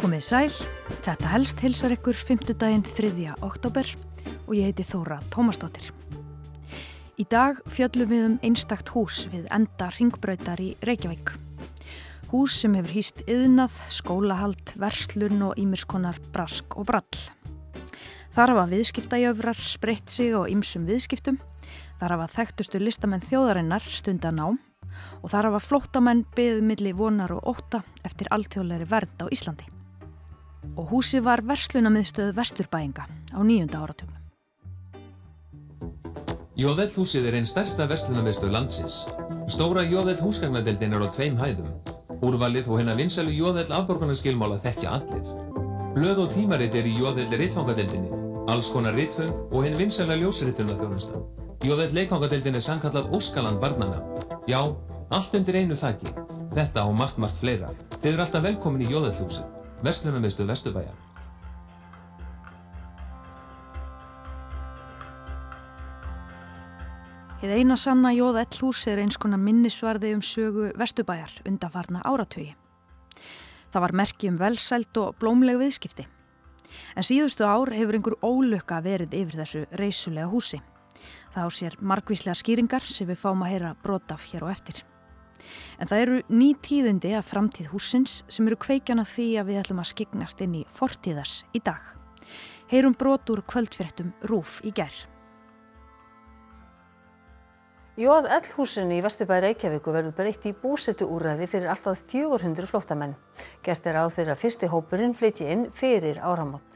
Komið sæl, þetta helst heilsar ykkur fimmtudaginn 3. október og ég heiti Þóra Tómasdóttir. Í dag fjöllum við einstakt hús við enda hringbrautar í Reykjavík. Hús sem hefur hýst iðnað, skólahald, verslun og ýmiss konar brask og brall. Þar hafa viðskiptajöfrar spreytt sig á ýmsum viðskiptum, þar hafa þekktustu listamenn þjóðarinnar stundað nám og þar hafa flóttamenn beðið milli vonar og ótta eftir alþjóðlegri vernd á Íslandi. Og húsið var verslunarmiðstöð Vesturbæinga á 9. áratugnum. Jóðell-húsið er einn stærsta verslunarmiðstöð landsins. Stóra Jóðell-húsgagnadeildin er á 2 hæðum. Úrvalið og hinna vinsælu Jóðell-afborgunarskilmála þekkja allir. Blöð og tímarit er í Jóðell-ritfangadeildinni, alls konar ritföng og hinn vinsæla ljósritunarþjónusta. Jóðell-leikfangadeildin er sannkallað Óskaland barnanna. Já, allt undir einu þaki. Þetta og margt fleira. Þið eru alltaf velkomin í Jóðell-húsið, verslunarmiðstöð Vesturbæjar. Hið eina sanna Jóðell-hús er eins konar minnisvarði sögu Vesturbæjar undanfarna áratugi. Það var merki velsæld og blómleg viðskipti. En síðustu ár hefur einhver ólukka verið yfir þessu reisulega húsi. Það á sér margvíslegar skýringar sem við fáum að heyra brot af hér og eftir. En það eru ný tíðindi af framtíð hússins sem eru kveikjan af því að við ætlum að skyggnast inn í fortíðars í dag. Heyrum brot úr kvöldfréttum RÚV í gær. Jóðell-húsinu í Vesturbæ Reykjavíkur verður breytt í búsetuúrræði fyrir allt að 400 flóttamenn. Gert er ráð fyrir að fyrsti hópurinn flytji inn fyrir áramót.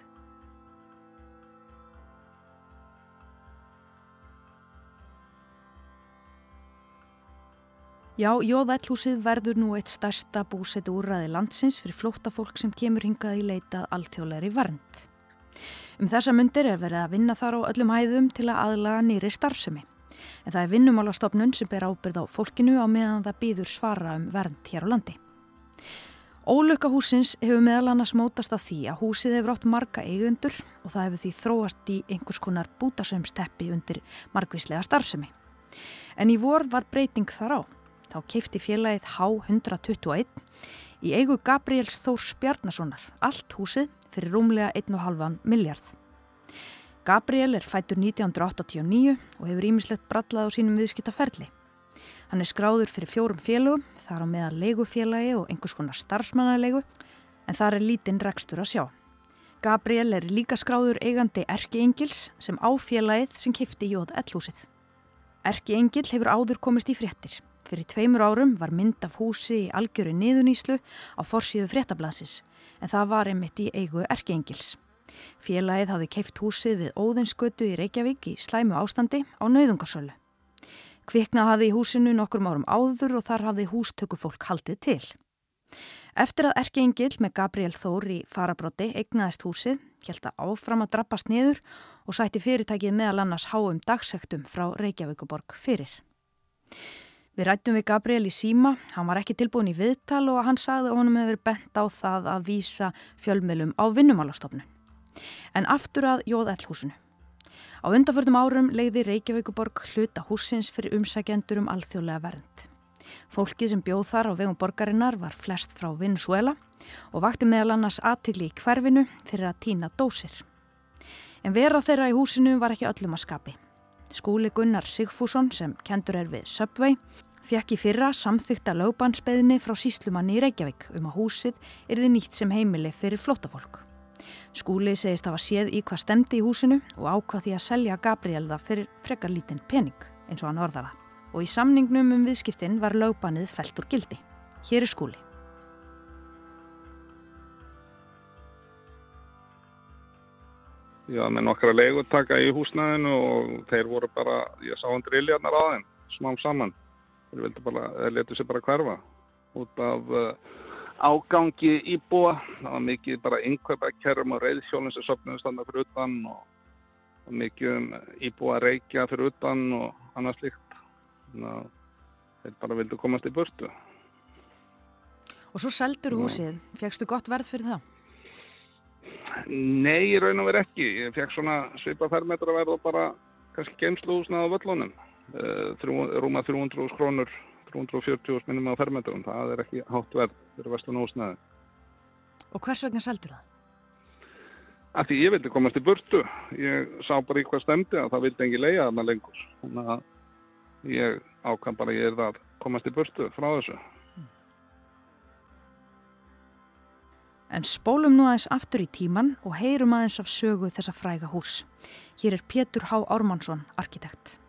Já, Jóðell-húsið verður nú eitt stærsta búsetuúrræði landsins fyrir flóttafólk sem kemur hingað í leit að alþjóðlegri vernd. Þessa mundir er verið að vinna þar á öllum hæðum til að aðlaga nýrri starfsemi. En það er Vinnumálastofnun sem ber ábyrgð á fólkinu á meðan það bíður svara vernd hér á landi. Ólukka hússins hefur meðal annars mótast af því að húsið hefur átt marga eigendur og það hefur því þróast í einhvers konar bútasaumsteppi undir margvíslega starfsemi. En í vor var breyting þar á. Þá keypti félagið H121 í eigu Gabriels Þórs Bjarnasonar allt húsið fyrir rúmlega 1,5 milljarð. Gabriel er fæddur 1989 og hefur ýmislegt brallað á sínum viðskiptaferli. Hann er skráður fyrir 4 félögum, þar á meðal leigufélagi og einhvers konar starfsmannaleigu, en þar er lítinn rekstur að sjá. Gabriel er líka skráður eigandi Erkiengils sem á félagið sem keypti Jóðell-húsið. Erkiengill hefur áður komist í fréttir. Fyrir 2 árum var mynd af húsi í algjöru niðurníðslu á forsíðu Fréttablaðsins, en það var einmitt í eigu Erkiengils. Félagið hafði keypt húsið við Óðinsgötu í Reykjavík í slæmu ástandi á nauðungarsölu. Kviknað hafði í húsinu nokkrum árum áður og þar hafði hústökufólk haldið til. Eftir að Erkiengill með Gabriel Þór í fararbroddi eignaðist húsið, hélt það áfram að drabbast niður og sætti fyrirtækið meðal annars háum dagsektum frá Reykjavíkurborg fyrir. Við ræddum við Gabriel í síma, hann var ekki tilbúin í viðtal og hann sagði að honum hefur bent á það að vísa fjölmiðlum á Vinnumálastofnun. En aftur að Jóðell-húsinu. Á undanförnum árum leigði Reykjavíkurborg hluta hússins fyrir umsækjendur alþjóðlega vernd. Fólkið sem bjóð þar á vegum borgarinnar var flest frá Venesúela og vakti meðal annars athygli í hverfinu fyrir að tína dósir. En vera þeirra í húsinu var ekki öllum að skapi. Skúli Gunnar Sigfússon sem kendur er við Subway fékk í fyrra samþykkta lögbannsbeiðni frá sýslumanni í Reykjavík að húsið yrði nýtt sem heimili fyrir flóttafólk. Skúli segist hafa séð í hvað stemdi í húsinu og ákvað því að selja Gabriel það fyrir frekar lítinn pening, eins og hann orðar það. Og í samningnum viðskiptin var lögbannið fellt úr gildi. Hér er Skúli. Já, með nokkra leigutaka í húsnæðinu og þeir voru bara, ég sá drilljarnar á þeim, smám saman. Þeir letu sig bara hverfa út af ágangi íbúa. Það var mikið bara innkaupakerrum og reiðhjólum sem söfnuðust þarna fyrir utan og mikið íbúa að reykja fyrir utan og annað slíkt. Þannig að þeir bara vildu komast í burtu. Og svo seldur húsið. Fékkstu gott verð fyrir það? Nei, í raun og veru ekki. Ég fekk svona svipað fermetra verð og bara kannski geymsluhúsnæði á Völlunum. Rúma 300.000 krónur. 340.000 minnum á fermetrum, það er ekki hátt verð fyrir verslun og húsnæði. Og hvers vegna seldur það? Af því ég vildi komast í burtu. Ég sá bara í hvað stemdi að það vildi engin leigja þarna lengur. Þannig að ég ákvað bara ég að komast í burtu frá þessu. En spólum nú aðeins aftur í tíman og heyrum aðeins af sögu þessa fræga hús. Hér Pétur H. Ármannsson, arkitekt.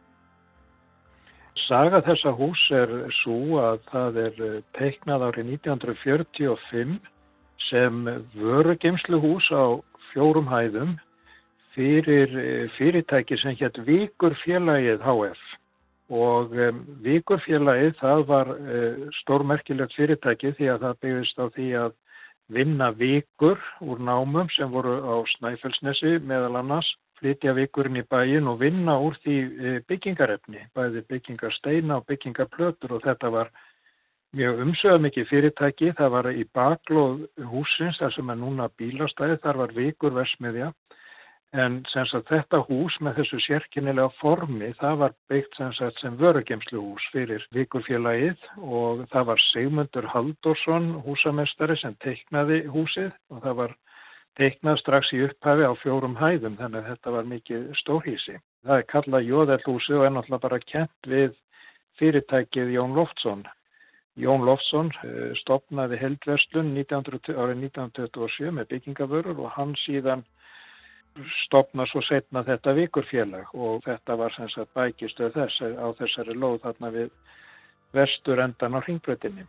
Saga þessa hús svo að það teiknað árið 1945 sem vörugeymsluhús á 4 hæðum fyrir fyrirtæki sem hét Víkurfélagið HF. Og Víkurfélagið það var stórmerkilegt fyrirtæki því að það byggðist á því að vinna vikur úr námum sem voru á Snæfellsnesi meðal annars, flytja vikurinn í bæinn og vinna úr því byggingarefni, bæði byggingarsteina og byggingarplötur og þetta var mjög umsvifamikið fyrirtæki. Það var í baklóð hússins, þar sem núna bílastæði, þar var Víkurverksmiðja. En þetta hús með þessu sérkennilega formi, það var byggt sem vörugeymsluhús fyrir Víkurfélagið og það var Sigmundur Halldórsson, húsameistari, sem teiknaði húsið og það var teiknað strax í upphafi á 4 hæðum, þannig að þetta var mikið stórhýsi. Það kallað Jóðellhúsið og náttúrulega bara kennt við fyrirtækið Jón Loftsson. Jón Loftsson stofnaði Heildverslun árið 1927 með byggingavörur og hann síðan stofna svo seinna þetta Víkurfélag og þetta var bækistöð þess á þessari lóð þarna við vesturendan á Hringbrautinni.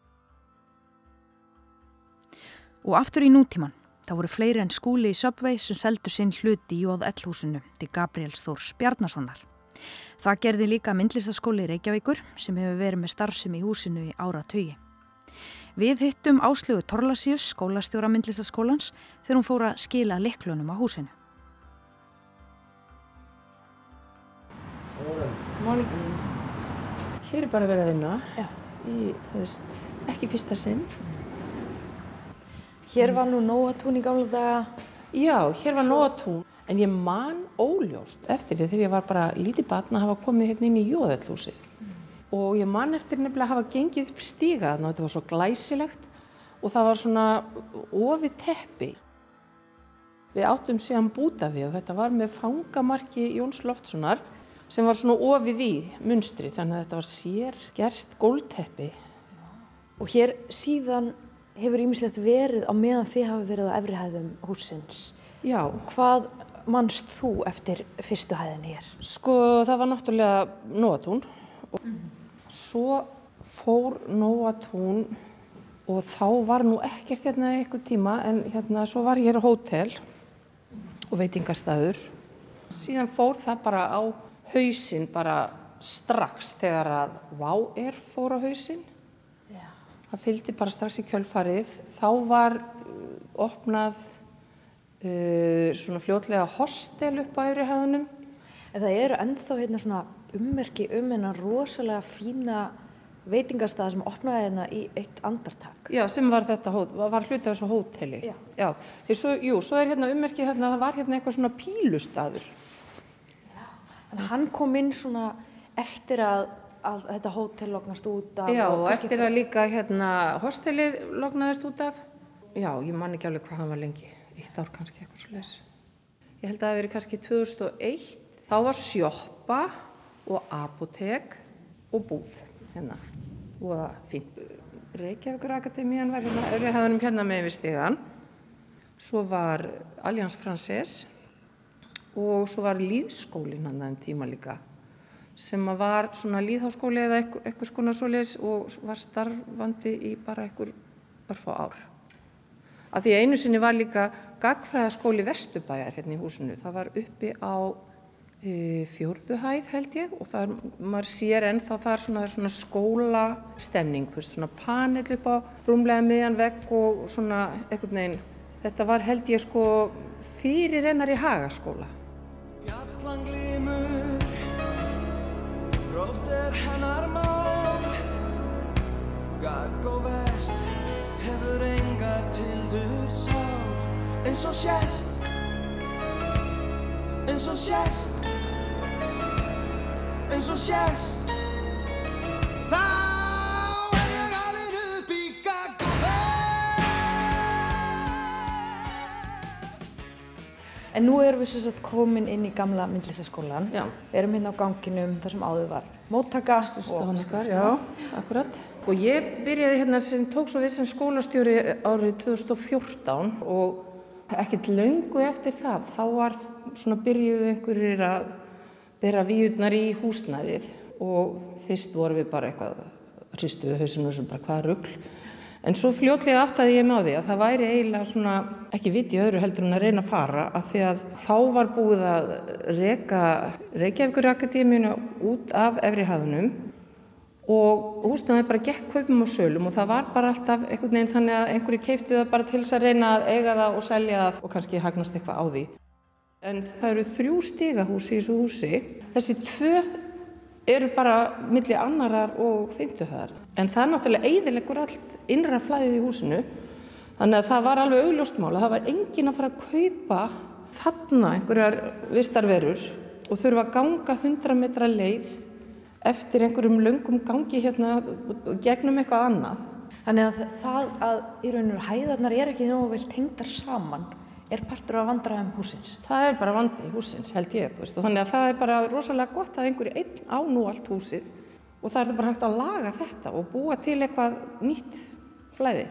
Og aftur í nútíman, það voru fleiri en Skúli í Subway sem seldu sinn hlut í J.L.-húsinu til Gabriels Þórs Bjarnasonar. Það gerði líka myndlistaskóli Reykjavíkur sem hefur verið með starfsemi í húsinu í áratugi. Við hittum Áslaugu Thorlacius, skólastjóra myndlistaskólans, þegar hún fór að skila lyklunum á húsinu. Morgun. Hér bara verið að vinna. Já. Ekki fyrsta sinn. Hér var nú Nóatún í gamla daga. Já, hér var Nóatún. En ég man óljóst eftir því þegar ég var bara lítið barn að hafa komið hérna inn í Jóðellhúsið. Og ég man eftir nefnilega að hafa gengið upp stiga þarna og þetta var svo glæsilegt og það var svona ofið teppi. Við áttum síðan bútaði og þetta var með fangamarki Jóns Loftssonar sem var svona ofið í munstri þannig að þetta var sér gert gólteppi. Og hér síðan hefur ýmislegt verið á meðan þið hafi verið á efri hæðum hússins. Já. Hvað manst þú eftir fyrstu hæðin hér? Sko það var náttúrulega Nóatún. Svo fór Nóatún og þá var nú ekkert hérna einhver tíma en hérna svo var hér hótel og veitingastaður. Síðan fór það bara á hausinn bara strax þegar að Wow Air fór á hausinn. Já. Það fylgdi bara strax í kjölfarið. Þá var opnað svona fljótlega hostel upp á efri hæðunum. En það eru ennþá hérna svona ummerki hennar rosalega fína veitingastað sem opnaði hérna í eitt andartak. Já, sem var þetta var hluti af þessu hóteli. Já. Já. Svo hérna ummerki hérna, það var hérna eitthvað svona pílustaður. Já. En hann kom inn svona eftir að þetta hótel lognast út af. Já, og eftir að líka hérna hostelið lognaðist út af. Já, ég man ekki alveg hvað hann var lengi. 1 ár kannski eitthvað svoleiðis. Ég held að það hafi verið kannski 2001. Þá var sjoppa og apótek og búð hérna. Og það fínt. Reykjavíkur Akademían var hérna, öðru hæðunum hérna með við stigann. Svo var Alliance Française og svo var lýðskólinn hann þeim tíma líka. Sem var svona lýðháskóli eða eitthvað skona svoleiðis og var starfandi í bara eitthvað örfá ár. Af því einu sinni var líka gagnfræðaskóli Vesturbæjar hérna í húsinu. Það var uppi á 4. hæð held ég og það maður sér ennþá þar svona skólastemning, svona panel upp á rúmlega miðjan vegg og svona einhvern veginn. Þetta var held ég fyrir í Hagaskóla. Bjallan glymur, gróft hennar mál, gagg og vest, hefur enga tildur sál, eins og sést, eins og sést, eins og sést. Þá ég alinn upp í gagg og vest. En nú erum við sem sagt komin inn í gamla myndlistaskólan. Já. Erum hérna á ganginum þar sem áður var móttaka og skrifstofan. Já, akkurat. Og ég byrjaði hérna sem tók svo við sem skólastjóri árið 2014 og ekkert löngu eftir það. Þá var svona byrjuðu einhverjir að bera víurnar í húsnæðið og fyrst vorum við bara eitthvað hristuðu hausinu sem bara hvað rugl. En svo fljótlega áttaði ég með á því að það væri eiginlega svona ekki vit í öðru heldur en að reyna að fara af því að þá var búið að reka Reykjavíkurakademíuna út af efri hæðunum og húsnæðið bara gekk kaupum og sölum og það var bara alltaf einhvern veginn þannig að einhverju keyptu það bara til þess að reyna að eiga það og selja það og kannski hagnast eitthvað á því. En það eru 3 stigahús í þessu húsi. Þessi 2 eru bara milli annarar og 5. hæðar. En það náttúrulega eyðileggur allt innra flæðið í húsinu. Þannig að það var alveg augljóst mál að það var enginn að fara að kaupa þarna einhverjar vistarverur og þurfa að ganga 100 metra leið eftir einhverjum löngum gangi hérna gegnum eitthvað annað. Þannig að það að í raun og hæðarnar ekki nógu vel tengdar saman partur af vandræðum hússins. Það bara vandi hússins held ég, þú veist, og þannig að það bara rosalega gott að einhverju einn á nú allt húsið og það bara hægt að laga þetta og búa til eitthvað nýtt flæði.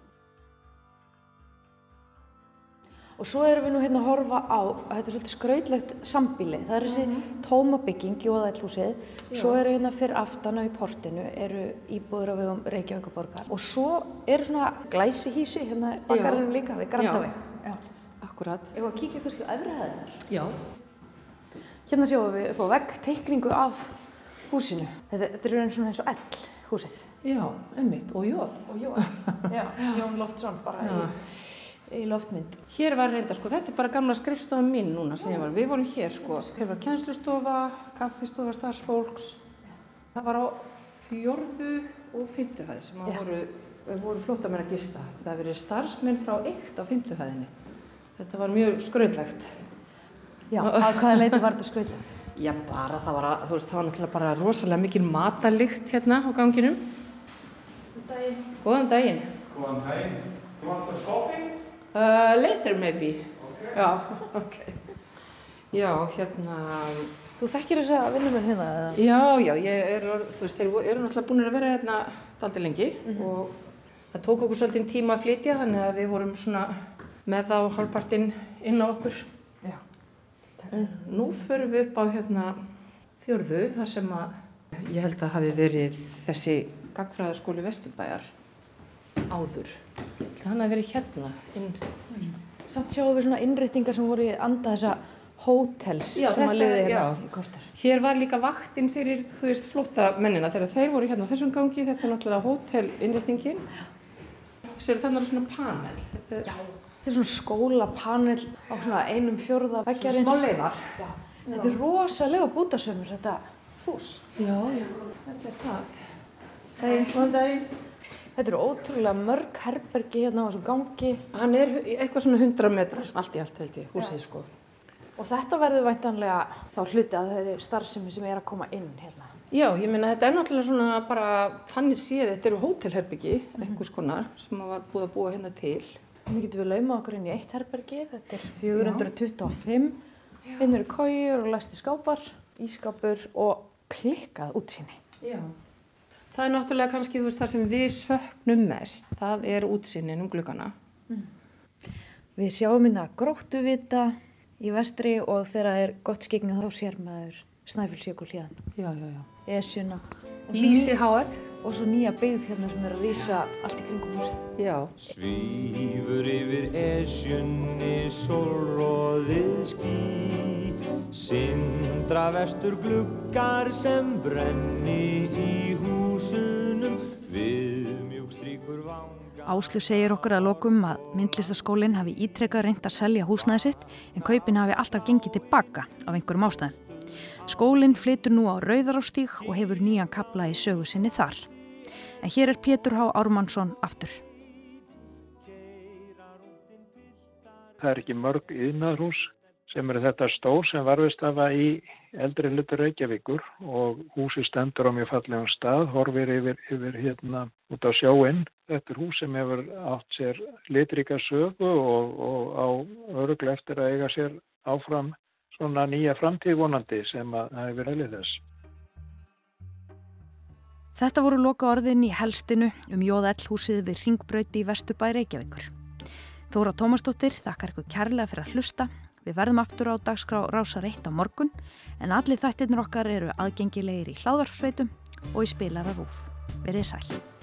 Og svo erum við nú hérna að horfa á að þetta svolítið skrautlegt sambýli. Það þessi tóma bygging, Jóðællhúsið, svo eru hérna fyrir aftan á í portinu eru íbúðir á vegum Reykjavíkurborgar og svo eru svona glæsihýsi hérna bakkarinn líka við Grandaveg. Akkurat. Ef að kíkja kannski á efri hæðirnar. Já. Hérna sjáum við upp á vegg teikningu af húsinu. Þetta er eins og L húsið. Já, einmitt. Og Jóð. Já, Jón Loftsson bara í loftmynd. Hér var reyndar þetta er bara gamla skrifstofan mín núna sem ég var. Við vorum hér Hér var kennslustofa, kaffistofa starfsfólks. Það var á 4. og 5. hæð sem voru flóttamenn að gista. Það verið starfsmenn frá 1. á 5. hæðinni. Þetta var mjög skrautlegt. Já, að hvaða leyti var þetta skrautlegt? Já, bara það var náttúrulega bara rosalega mikil matalykt hérna á ganginum. Góðan daginn. Góðan daginn. You want some coffee? Later maybe. Okay. Já, ok. Já, hérna... Þú þekkir þess að vinnumenn hérna, eða? Já, þeir eru náttúrulega búin að vera hérna dálítið lengi og það tók okkur svolítið tíma að flytja þannig að við vorum svona með þá hálfpartinn inn á okkur. Já. Nú förum við upp á hérna 4. þar sem að ég held að hafi verið þessi gagnfræðaskóli Vesturbæjar áður. Hann hafi verið hérna inn. Samt sjáum við svona innréttingar sem voru í anda þessa hótels sem að liði hérna í korter. Hér var líka vaktinn fyrir, flóttamennina þegar þeir voru hérna á þessum gangi. Þetta er náttúrulega hótelinnréttingin. Sér þarna svona panel. Já. Þetta er svona skólapanel á svona 1/4 veggjarins. Smá leifar. Já. Þetta er rosalega bútasömmur, þetta hús. Já, þetta er það. Góðan daginn. Þetta eru ótrúlega mörg herbergi hérna á þessum gangi. Hann er eitthvað svona 100 metrar, allt í allt held ég, húsið Og þetta verður væntanlega þá hluti að þeirri starfsemi sem að koma inn hérna. Já, ég meina þetta er náttúrulega svona bara þannig séð, þetta eru hótelherbyggi, einhvers konar, sem var búið að búa hérna til. Þannig getum við laumað okkur inn í 1 herbergi, þetta er 425. Hérna eru kojur og læsti skápar, ískápur og klikkað útsýni. Já. Það er náttúrulega kannski, það sem við söknum mest, það er útsýnin gluggana. Við sjáum hérna Gróttuvita í vestri og þegar það er gott skyggni þá sér maður Snæfellsjökul hérna. Já. Esjuna. Lýsi HF. Og svo nýja byggð hérna sem að rísa allt í kringum húsi. Já. Svífur yfir Esjunni sólroðið ský, sindra vestur gluggar sem brenni í húsunum, við mjúkstríkur vanga. Áslaug segir okkur að lokum að myndlistaskólinn hafi ítrekað reynt að selja húsnæði sitt en kaupin hafi alltaf gengið tilbaka af einhverjum ástæðum. Skólinn flytur nú á Rauðarárstíg og hefur nýjan kafla í sögu sinni þar. En hér er Pétur H. Ármannsson aftur. Það er ekki mörg iðnaðarhús sem eru þetta stór sem varðist hafa í eldri hluta Reykjavíkur og húsið stendur á mjög fallegum stað, horfir yfir hérna út á sjóinn. Þetta er hús sem hefur átt sér litríka sögu og á örugglega eftir að eiga sér áfram svona nýja framtíð vonandi sem að það hefur verið þess. Þetta voru loka orðin í Helstinu JL-húsið við Hringbraut í Vesturbæ Reykjavíkur. Þóra Tómasdóttir þakkar ykkur kærlega fyrir að hlusta. Við verðum aftur á dagskrá Rásar 1 á morgun, en allir þættirnir okkar eru aðgengilegir í hlaðvarpsveitum og í spilara RÚV. Verið sæl.